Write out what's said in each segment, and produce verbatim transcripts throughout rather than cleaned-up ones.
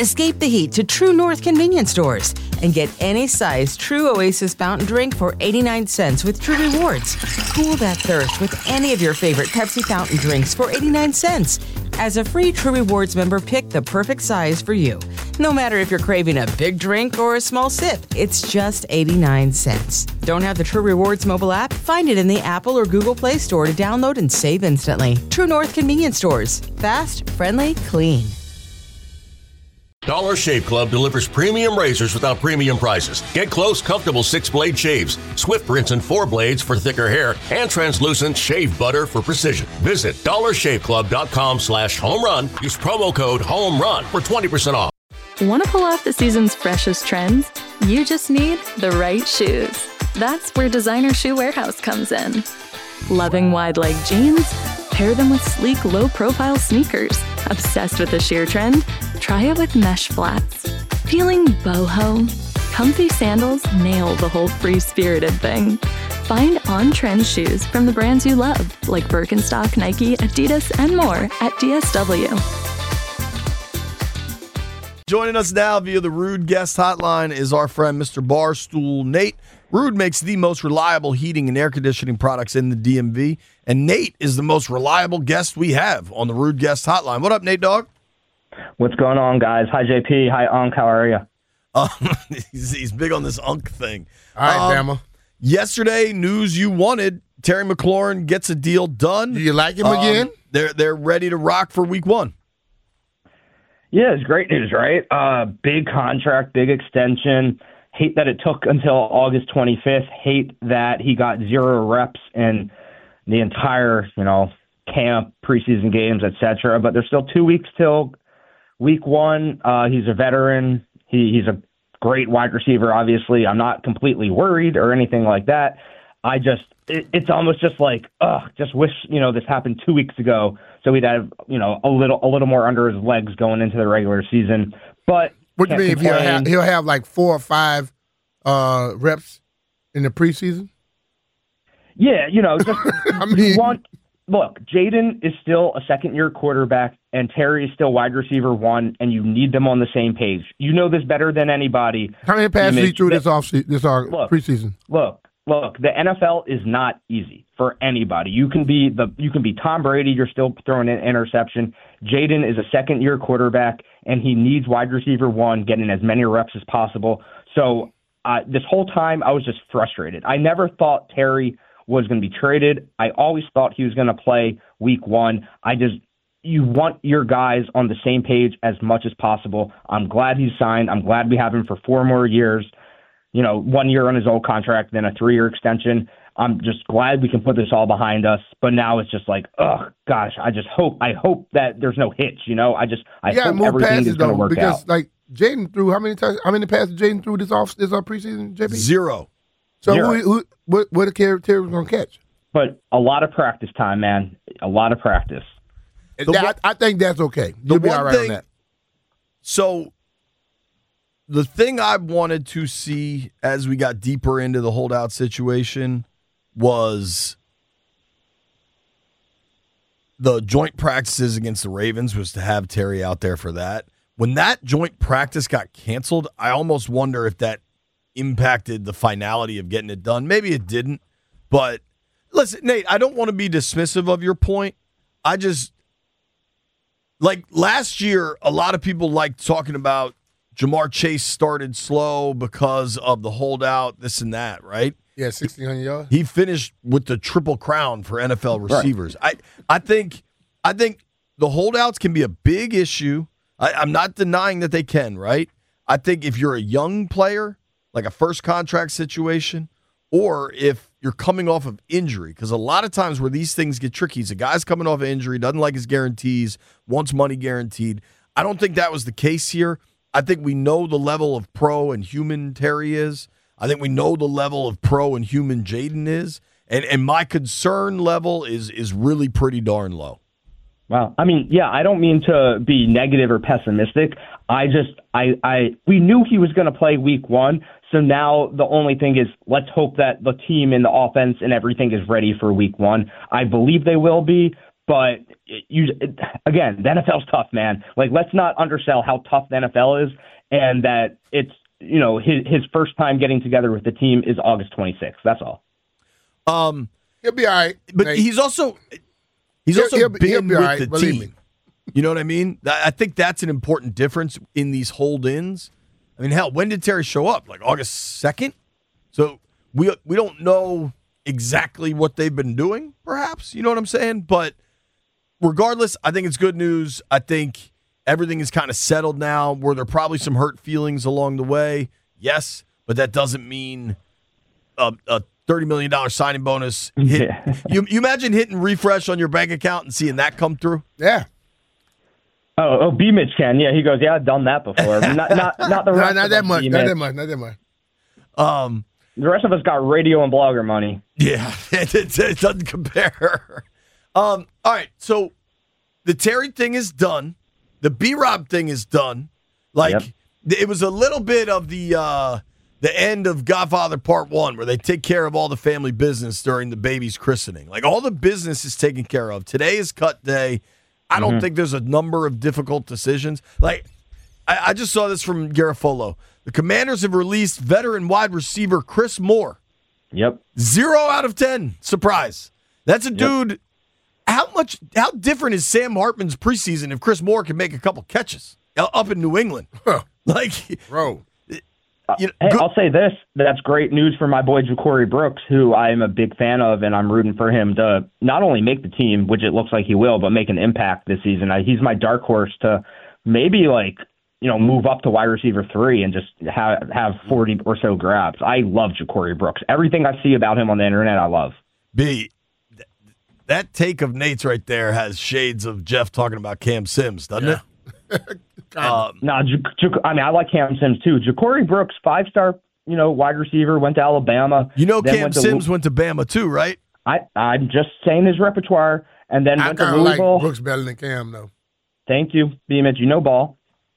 Escape the heat to True North convenience stores and get any size True Oasis fountain drink for eighty-nine cents with True Rewards. Cool that thirst with any of your favorite Pepsi fountain drinks for eighty-nine cents. As a free True Rewards member, pick the perfect size for you. No matter if you're craving a big drink or a small sip, it's just eighty-nine cents. Don't have the True Rewards mobile app? Find it in the Apple or Google Play Store to download and save instantly. True North convenience stores. Fast, friendly, clean. Dollar Shave Club delivers premium razors without premium prices. Get close, comfortable six-blade shaves, swift rinse and four blades for thicker hair, and translucent shave butter for precision. Visit dollarshaveclub.com slash home run. Use promo code HOMERUN for twenty percent off. Want to pull off the season's freshest trends? You just need the right shoes. That's where Designer Shoe Warehouse comes in. Loving wide-leg jeans? Pair them with sleek, low-profile sneakers. Obsessed with the sheer trend? Try it with mesh flats. Feeling boho? Comfy sandals nail the whole free-spirited thing. Find on-trend shoes from the brands you love, like Birkenstock, Nike, Adidas, and more at D S W. Joining us now via the Rude Guest Hotline is our friend Mister Barstool Nate. Rude makes the most reliable heating and air conditioning products in the D M V, and Nate is the most reliable guest we have on the Rude Guest Hotline. What up, Nate Dogg? What's going on, guys? Hi, J P. Hi, Unc. How are you? Um, he's, he's big on this Unc thing. All right, um, Bama. Yesterday, news you wanted. Terry McLaurin gets a deal done. Do you like him um, again? They're they're ready to rock for week one. Yeah, it's great news, right? Uh, big contract, big extension. Hate that it took until August twenty-fifth. Hate that he got zero reps in the entire, you know, camp, preseason games, et cetera. But there's still two weeks till week one. Uh, he's a veteran. He, he's a great wide receiver, obviously. I'm not completely worried or anything like that. I just, it, it's almost just like, ugh, just wish, you know, this happened two weeks ago so he'd have, you know, a little a little more under his legs going into the regular season. But what do you mean if he'll have, he'll have like four or five uh, reps in the preseason? Yeah, you know, just I mean, you want, look, Jaden is still a second-year quarterback, and Terry is still wide receiver one, and you need them on the same page. You know this better than anybody. How many passes he threw this off this uh, look, preseason? Look, look, the N F L is not easy for anybody. You can be the you can be Tom Brady, you're still throwing an interception. Jaden is a second-year quarterback, and he needs wide receiver one, getting as many reps as possible. So uh, this whole time, I was just frustrated. I never thought Terry was going to be traded. I always thought he was going to play week one. I just, you want your guys on the same page as much as possible. I'm glad he's signed. I'm glad we have him for four more years, you know, one year on his old contract, then a three-year extension. I'm just glad we can put this all behind us. But now it's just like, oh gosh, I just hope, I hope that there's no hitch, you know, I just, I yeah, hope move everything passes, is going to work because, out. like, Jaden threw, how many times, how many passes Jaden threw this off, this off preseason, J P? Zero. So Zero. who, who, what, what a Terry was going to catch? But a lot of practice time, man. A lot of practice. That, one, I, I think that's okay. You'll be all right thing, on that. So the thing I wanted to see as we got deeper into the holdout situation was the joint practices against the Ravens was to have Terry out there for that. When that joint practice got canceled, I almost wonder if that impacted the finality of getting it done. Maybe it didn't, but listen, Nate, I don't want to be dismissive of your point. I just, like last year, a lot of people liked talking about Jamar Chase started slow because of the holdout, this and that, right? Yeah, sixteen hundred yards. He finished with the triple crown for N F L receivers. Right. I, I think, I think the holdouts can be a big issue. I, I'm not denying that they can, right? I think if you're a young player, like a first contract situation, or if you're coming off of injury, because a lot of times where these things get tricky is a guy's coming off of injury, doesn't like his guarantees, wants money guaranteed. I don't think that was the case here. I think we know the level of pro and human Terry is. I think we know the level of pro and human Jaden is. And and my concern level is is really pretty darn low. Well, I mean, yeah, I don't mean to be negative or pessimistic. I just, I, I, we knew he was going to play week one. So now the only thing is let's hope that the team and the offense and everything is ready for week one. I believe they will be, but you again, the N F L's tough, man. Like, let's not undersell how tough the N F L is, and that it's, you know, his his first time getting together with the team is August twenty-sixth. That's all. Um, he'll be all right, but Nate. he's also he's He'll- also he'll be- been he'll be with all right, the believe team. me. You know what I mean? I I think that's an important difference in these hold-ins. I mean, hell, when did Terry show up? Like August second? So we we don't know exactly what they've been doing, perhaps. You know what I'm saying? But regardless, I think it's good news. I think everything is kind of settled now. Were there probably some hurt feelings along the way? Yes, but that doesn't mean a, a thirty million dollars signing bonus. Hit. Yeah. You, you imagine hitting refresh on your bank account and seeing that come through? Yeah. Oh, oh, B. Mitch can. Yeah, he goes, yeah, I've done that before. Not, not, not the No, rest not of that us, much. Not B-Mitch. that much. Not that much. Um, The rest of us got radio and blogger money. Yeah, it, it, it doesn't compare. Um, all right, so the Terry thing is done. The B-Rob thing is done. Like, Yep. it was a little bit of the uh, the end of Godfather Part One, where they take care of all the family business during the baby's christening. Like, all the business is taken care of. Today is cut day. I don't Mm-hmm. think there's a number of difficult decisions. Like, I, I just saw this from Garofolo. The Commanders have released veteran wide receiver Chris Moore. Yep. Zero out of ten. Surprise. That's a dude. How much? How different is Sam Hartman's preseason if Chris Moore can make a couple catches up in New England? Huh. Like, Bro. you know, Hey, good- I'll say this. That's great news for my boy Ja'Cory Brooks, who I am a big fan of, and I'm rooting for him to not only make the team, which it looks like he will, but make an impact this season. I, he's my dark horse to maybe, like, you know, move up to wide receiver three and just have have forty or so grabs. I love Ja'Cory Brooks. Everything I see about him on the internet, I love. B. th- That take of Nate's right there has shades of Jeff talking about Cam Sims, doesn't Yeah. it? Um, Nah, J- J- I mean, I like Cam Sims too. Ja'Cory Brooks, five star, you know, wide receiver, went to Alabama. you know, then Cam went to Sims Lou- went to Bama too, right? I I'm just saying his repertoire, and then I went to kind of like Louisville. Brooks better than Cam, though. Thank you, B-Mitch. You know ball.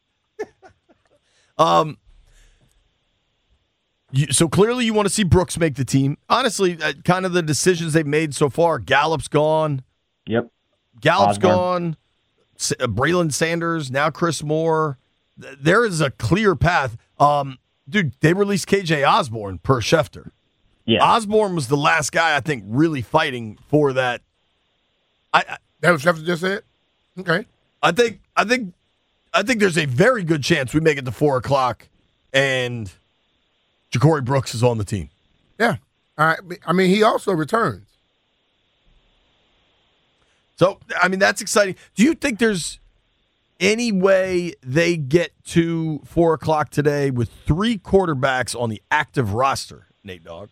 Um. You, so clearly, you want to see Brooks make the team. Honestly, uh, kind of the decisions they've made so far. Gallup's gone. Yep. Gallup's Osborne. gone. S- uh, Braylon Sanders, now Chris Moore. Th- There is a clear path. Um, dude, they released K J Osborne per Schefter. Yeah. Osborne was the last guy I think really fighting for that. I I, That was Schefter just said? Okay. I think I think I think there's a very good chance we make it to four o'clock, and Ja'Cory Brooks is on the team. Yeah. All right. I mean, he also returns. So, I mean, that's exciting. Do you think there's any way they get to four o'clock today with three quarterbacks on the active roster, Nate Dogg?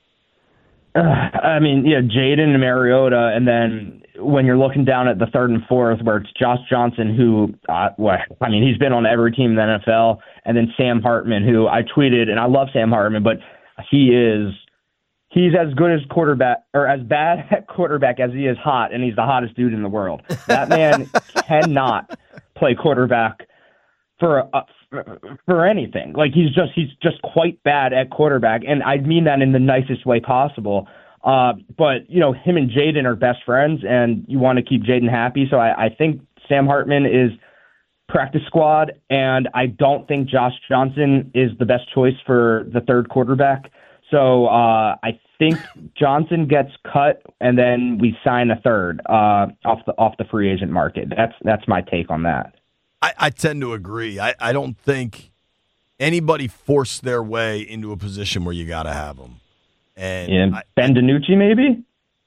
Uh, I mean, yeah, Jaden and Mariota, and then when you're looking down at the third and fourth, where it's Josh Johnson, who, uh, well, I mean, he's been on every team in the N F L, and then Sam Hartman, who I tweeted, and I love Sam Hartman, but he is he's as good as quarterback, or as bad at quarterback as he is hot, and he's the hottest dude in the world. That man cannot play quarterback for a, for anything. Like, he's just he's just quite bad at quarterback, and I mean that in the nicest way possible. Uh, but you know, him and Jaden are best friends, and you want to keep Jaden happy. So I, I think Sam Hartman is practice squad, and I don't think Josh Johnson is the best choice for the third quarterback. So uh, I think Johnson gets cut, and then we sign a third uh, off the off the free agent market. That's that's my take on that. I, I tend to agree. I, I don't think anybody forced their way into a position where you got to have them. And Yeah, I, Ben DiNucci, maybe?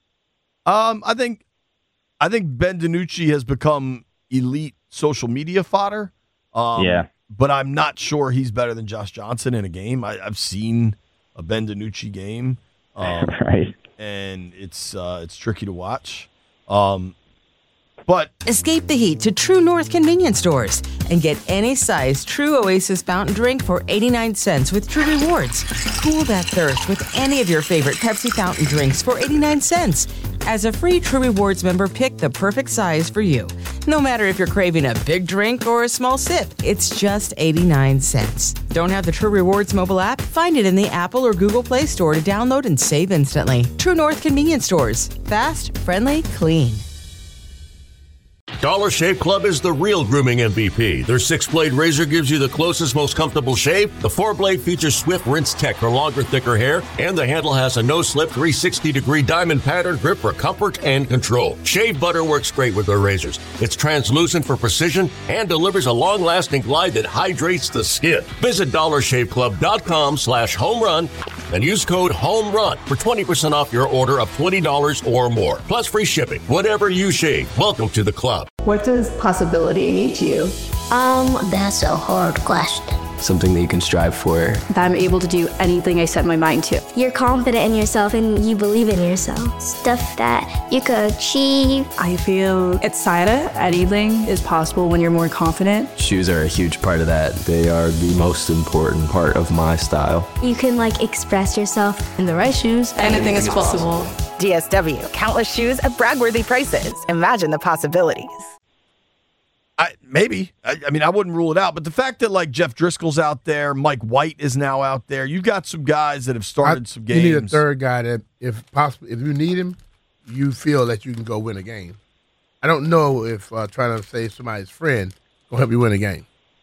um, I think I think Ben DiNucci has become elite social media fodder. Um, Yeah. But I'm not sure he's better than Josh Johnson in a game. I, I've seen a Ben DiNucci game. Um, Right. and it's uh, it's tricky to watch. Um, but Escape the heat to True North convenience stores and get any size True Oasis fountain drink for eighty-nine cents with True Rewards. Cool that thirst with any of your favorite Pepsi fountain drinks for eighty-nine cents. As a free True Rewards member, pick the perfect size for you. No matter if you're craving a big drink or a small sip, it's just eighty-nine cents. Don't have the True Rewards mobile app? Find it in the Apple or Google Play Store to download and save instantly. True North convenience stores. Fast, friendly, clean. Dollar Shave Club is the real grooming M V P. Their six-blade razor gives you the closest, most comfortable shave. The four-blade features Swift Rinse Tech for longer, thicker hair, and the handle has a no-slip three hundred sixty degree diamond pattern grip for comfort and control. Shave butter works great with their razors. It's translucent for precision and delivers a long-lasting glide that hydrates the skin. Visit dollar shave club dot com slash home run and use code HOMERUN for twenty percent off your order of twenty dollars or more, plus free shipping. Whatever you shave, welcome to the club. What does possibility mean to you? Um, that's a hard question. Something that you can strive for. That I'm able to do anything I set my mind to. You're confident in yourself and you believe in yourself. Stuff that you could achieve. I feel excited. Anything is possible when you're more confident. Shoes are a huge part of that. They are the most important part of my style. You can like express yourself. In the right shoes, anything, anything is possible. possible. D S W, countless shoes at brag-worthy prices. Imagine the possibilities. I, maybe. I, I mean, I wouldn't rule it out. But the fact that, like, Jeff Driscoll's out there, Mike White is now out there, you've got some guys that have started I, some games. You need a third guy that, if possible, if you need him, you feel that you can go win a game. I don't know if uh, trying to save somebody's friend will help you win a game.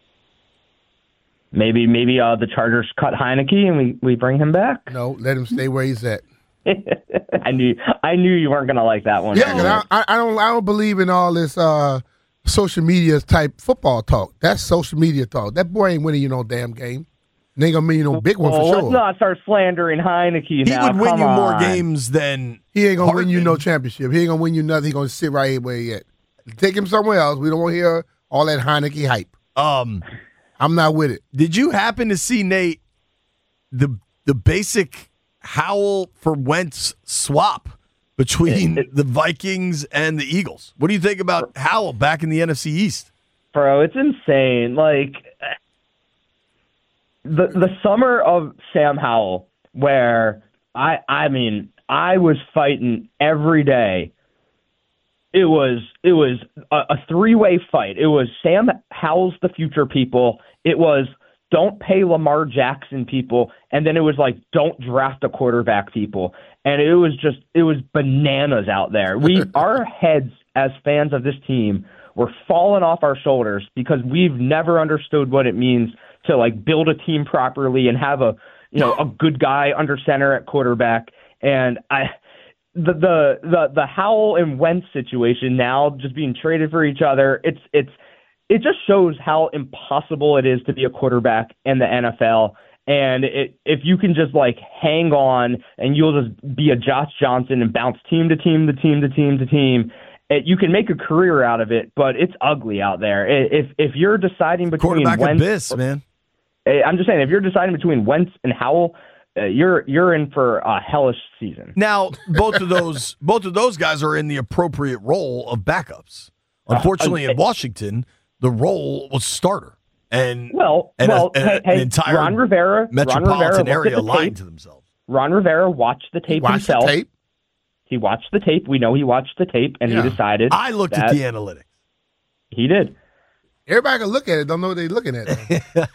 Maybe maybe uh, the Chargers cut Heineke and we, we bring him back? No, let him stay where he's at. I knew I knew you weren't going to like that one. Yeah, I, I don't I don't believe in all this uh, – social media type football talk. That's social media talk. That boy ain't winning you no damn game. And ain't gonna win you no big one well, for sure. Let's not start slandering Heineke he now. He would win Come you on. more games than he ain't gonna Hartman. win you no championship. He ain't gonna win you nothing. He gonna sit right here where he at. Take him somewhere else. We don't want to hear all that Heineke hype. Um, I'm not with it. Did you happen to see, Nate, the the basic Howell for Wentz swap between the Vikings and the Eagles? What do you think about Howell back in the N F C East? Bro, it's insane. Like, the the summer of Sam Howell, where, I I mean, I was fighting every day. It was it was a, a three-way fight. It was Sam Howell's the future people. It was don't pay Lamar Jackson people. And then it was like, don't draft a quarterback people. And it was just, it was bananas out there. We, our heads as fans of this team were falling off our shoulders because we've never understood what it means to like build a team properly and have a, you know, a good guy under center at quarterback. And I, the, the, the, the Howell and Wentz situation now just being traded for each other, it's, it's, it just shows how impossible it is to be a quarterback in the N F L. And it, if you can just like hang on and you'll just be a Josh Johnson and bounce team to team to team to team to team, it, you can make a career out of it. But it's ugly out there. If if you're deciding between quarterback Wentz, abyss, man. I'm just saying, if you're deciding between Wentz and Howell, uh, you're you're in for a hellish season. Now, both of those both of those guys are in the appropriate role of backups. Unfortunately, uh, in Washington, the role was starter. And well, and well, a, hey, a, an hey, entire Ron Rivera, metropolitan Ron Rivera area the aligned to themselves. Ron Rivera watched the tape he watched himself. The tape? He watched the tape. We know he watched the tape, and yeah. he decided. I looked at the analytics. He did. Everybody can look at it. Don't know what they're looking at.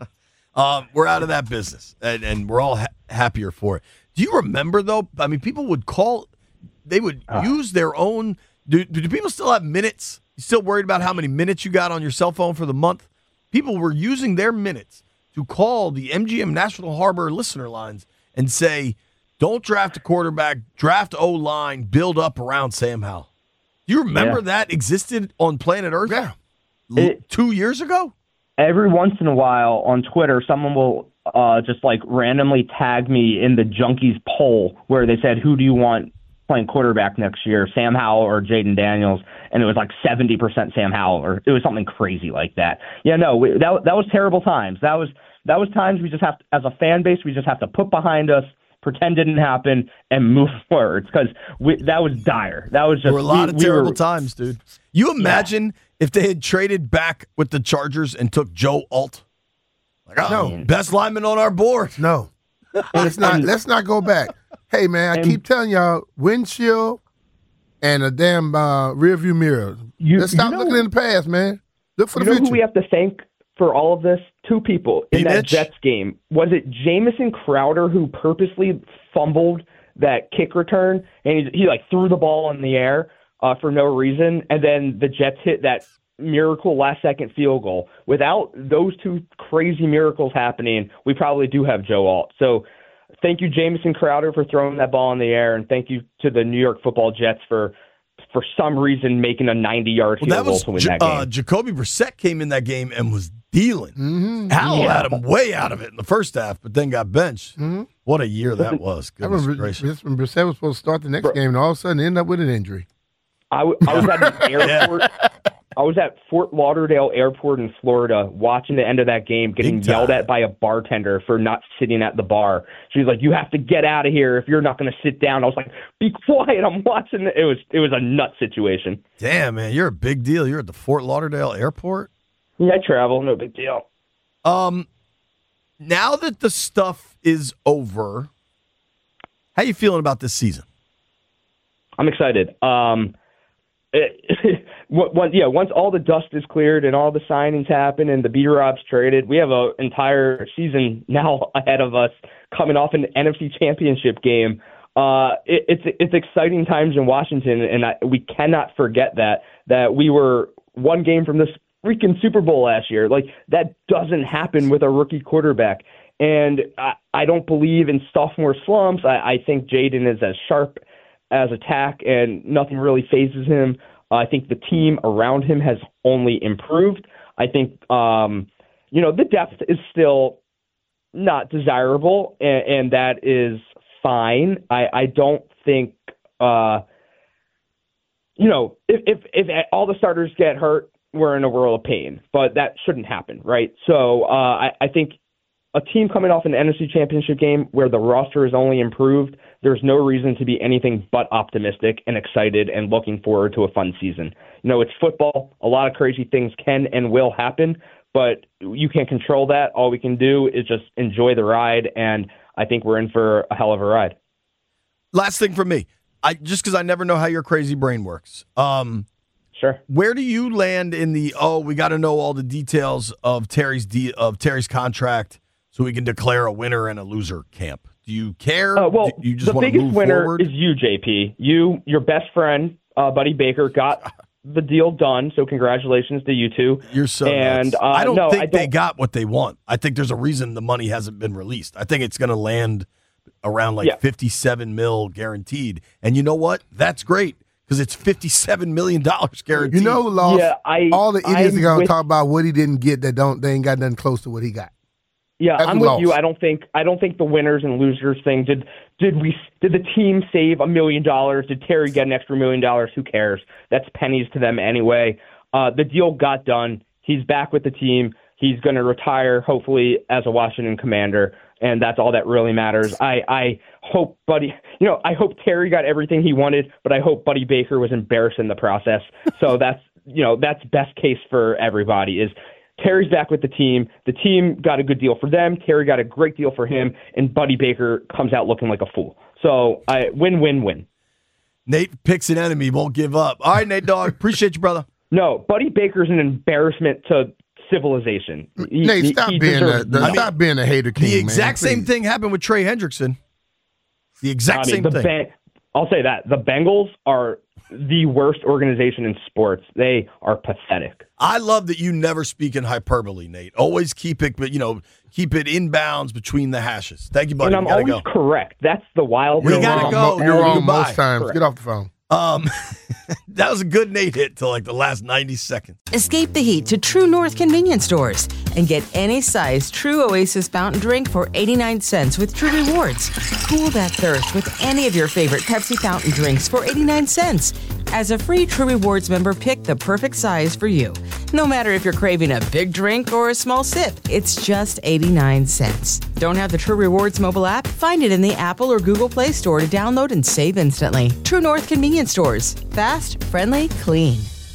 um, we're out of that business, and, and we're all ha- happier for it. Do you remember though? I mean, people would call. They would uh. use their own. Do, do people still have minutes? You still worried about how many minutes you got on your cell phone for the month? People were using their minutes to call the M G M National Harbor listener lines and say, don't draft a quarterback, draft O-line, build up around Sam Howell. Do you remember yeah. that existed on planet Earth yeah. it, two years ago? Every once in a while on Twitter, someone will uh, just like randomly tag me in the Junkies poll where they said, who do you want playing quarterback next year, Sam Howell or Jaden Daniels? And it was like seventy percent Sam Howell, or it was something crazy like that. Yeah, no, we, that that was terrible times. That was that was times we just have to, as a fan base, we just have to put behind us, pretend it didn't happen, and move forward because that was dire. That was just there were a lot we, of terrible we were, times, dude. You imagine yeah. if they had traded back with the Chargers and took Joe Alt? Like, oh, no, best lineman on our board. No, let's not let's not go back. Hey man, I and, keep telling y'all, windshield and a damn uh, rearview mirror. You, Let's stop you know, looking in the past, man. Look for you the know future. Who we have to thank for all of this? Two people in that Mitch? Jets game. Was it Jamison Crowder who purposely fumbled that kick return and he, he like threw the ball in the air? uh, for no reason, and then the Jets hit that miracle last-second field goal. Without those two crazy miracles happening, we probably do have Joe Alt. So thank you, Jamison Crowder, for throwing that ball in the air, and thank you to the New York Football Jets for, for some reason, making a ninety-yard field well, goal to win J- that game. Uh, Jacoby Brissett came in that game and was dealing. Mm-hmm. Hal yeah. had him way out of it in the first half, but then got benched. Mm-hmm. What a year that was. Goodness I remember gracious. when Brissett was supposed to start the next Bro. game, and all of a sudden ended up with an injury. I, w- I was at the airport. I was at Fort Lauderdale Airport in Florida watching the end of that game, getting yelled at by a bartender for not sitting at the bar. She's like, "You have to get out of here if you're not going to sit down." I was like, "Be quiet! I'm watching." It was it was a nut situation. Damn, man, you're a big deal. You're at the Fort Lauderdale Airport. Yeah, I travel. No big deal. Um, now that the stuff is over, how you feeling about this season? I'm excited. Um. It, what, yeah, once all the dust is cleared and all the signings happen and the B-Robs traded, we have an entire season now ahead of us coming off an N F C Championship game. Uh, it, it's it's exciting times in Washington, and I, we cannot forget that that we were one game from this freaking Super Bowl last year. Like, that doesn't happen with a rookie quarterback. And I, I don't believe in sophomore slumps. I, I think Jaden is as sharp as attack, and nothing really phases him. Uh, I think the team around him has only improved. I think, um, you know, the depth is still not desirable, and, and that is fine. I, I don't think, uh, you know, if, if if all the starters get hurt, we're in a world of pain, but that shouldn't happen, right? So uh, I, I think a team coming off an N F C Championship game where the roster is only improved, there's no reason to be anything but optimistic and excited and looking forward to a fun season. You know, it's football. A lot of crazy things can and will happen, but you can't control that. All we can do is just enjoy the ride, and I think we're in for a hell of a ride. Last thing from me, I just because I never know how your crazy brain works. Um, sure. Where do you land in the, oh, we got to know all the details of Terry's de- of Terry's contract so we can declare a winner and a loser camp? Do you care? Uh, well, do you just the want to biggest move winner forward? is you, J P. You, your best friend, uh, Buddy Baker, got the deal done. So congratulations to you two. You're so and uh, I don't no, think I don't, they got what they want. I think there's a reason the money hasn't been released. I think it's going to land around like yeah. fifty-seven mil guaranteed. And you know what? That's great because it's fifty-seven million dollars guaranteed. You know who lost? Yeah, I, all the idiots I'm are going to with, talk about what he didn't get that don't they ain't got nothing close to what he got. Yeah, That's I'm with lost. you. I don't think I don't think the winners and losers thing did did we did the team save a million dollars? Did Terry get an extra million dollars? Who cares? That's pennies to them anyway. Uh, the deal got done. He's back with the team. He's going to retire, hopefully, as a Washington Commander, and that's all that really matters. I, I hope Buddy, you know, I hope Terry got everything he wanted, but I hope Buddy Baker was embarrassed in the process. So that's you know that's best case for everybody is. Terry's back with the team. The team got a good deal for them. Terry got a great deal for him, and Buddy Baker comes out looking like a fool. So, I win, win, win. Nate picks an enemy, won't give up. All right, Nate Dogg, appreciate you, brother. No, Buddy Baker's an embarrassment to civilization. He, Nate, he, stop he being a, the, I mean, stop being a hater king. The exact man, same thing happened with Trey Hendrickson. The exact I mean, same the thing. Ban- I'll say that the Bengals are the worst organization in sports. They are pathetic. I love that you never speak in hyperbole, Nate. Always keep it, but you know, keep it in bounds between the hashes. Thank you, buddy. And I'm you always go. correct. That's the wild We thing. gotta wrong, go. Mo- You're wrong Goodbye. most times. Correct. Get off the phone. Um, that was a good Nate hit till like the last ninety seconds. Escape the heat to True North convenience stores and get any size True Oasis fountain drink for eighty-nine cents with True Rewards. Cool that thirst with any of your favorite Pepsi fountain drinks for eighty-nine cents. As a free True Rewards member, pick the perfect size for you. No matter if you're craving a big drink or a small sip, it's just eighty-nine cents. Don't have the True Rewards mobile app? Find it in the Apple or Google Play Store to download and save instantly. True North convenience stores. Fast, friendly, clean.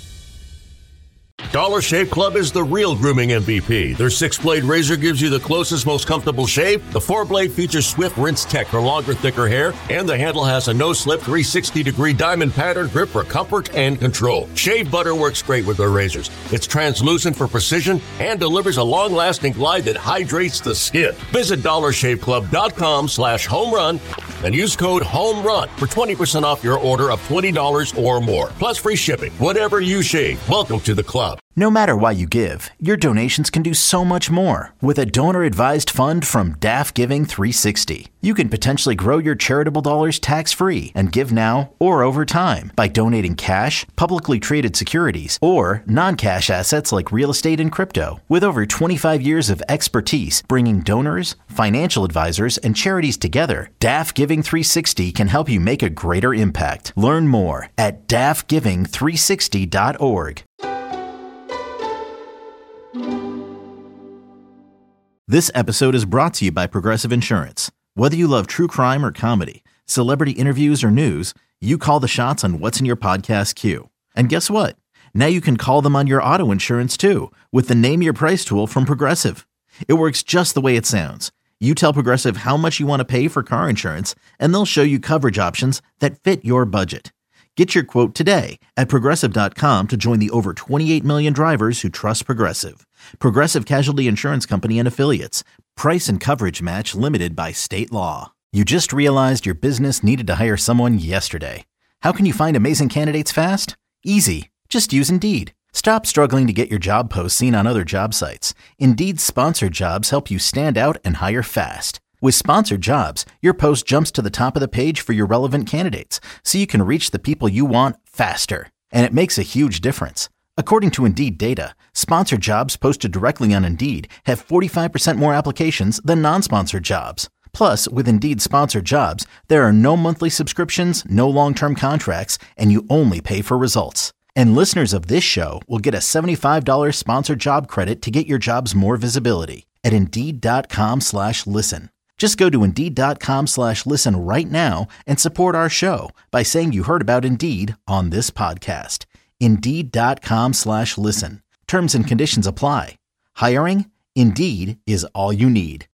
Dollar Shave Club is the real grooming M V P. Their six-blade razor gives you the closest, most comfortable shave. The four-blade features Swift Rinse Tech for longer, thicker hair, and the handle has a no-slip three hundred sixty degree diamond pattern grip for comfort and control. Shave butter works great with their razors. It's translucent for precision and delivers a long-lasting glide that hydrates the skin. Visit dollar shave club dot com slash home run and use code HOMERUN for twenty percent off your order of twenty dollars or more, plus free shipping. Whatever you shave, welcome to the club. No matter why you give, your donations can do so much more with a donor-advised fund from D A F Giving three sixty. You can potentially grow your charitable dollars tax-free and give now or over time by donating cash, publicly traded securities, or non-cash assets like real estate and crypto. With over twenty-five years of expertise bringing donors, financial advisors, and charities together, D A F Giving three sixty can help you make a greater impact. Learn more at D A F giving three sixty dot org. This episode is brought to you by Progressive Insurance. Whether you love true crime or comedy, celebrity interviews or news, you call the shots on what's in your podcast queue. And guess what? Now you can call them on your auto insurance too with the Name Your Price tool from Progressive. It works just the way it sounds. You tell Progressive how much you want to pay for car insurance, and they'll show you coverage options that fit your budget. Get your quote today at Progressive dot com to join the over twenty-eight million drivers who trust Progressive. Progressive Casualty Insurance Company and Affiliates. Price and coverage match limited by state law. You just realized your business needed to hire someone yesterday. How can you find amazing candidates fast? Easy. Just use Indeed. Stop struggling to get your job posts seen on other job sites. Indeed's sponsored jobs help you stand out and hire fast. With sponsored jobs, your post jumps to the top of the page for your relevant candidates, so you can reach the people you want faster. And it makes a huge difference. According to Indeed data, sponsored jobs posted directly on Indeed have forty-five percent more applications than non-sponsored jobs. Plus, with Indeed sponsored jobs, there are no monthly subscriptions, no long-term contracts, and you only pay for results. And listeners of this show will get a seventy-five dollars sponsored job credit to get your jobs more visibility at Indeed.com slash listen. Just go to Indeed.com slash listen right now and support our show by saying you heard about Indeed on this podcast. Indeed.com slash listen. Terms and conditions apply. Hiring? Indeed is all you need.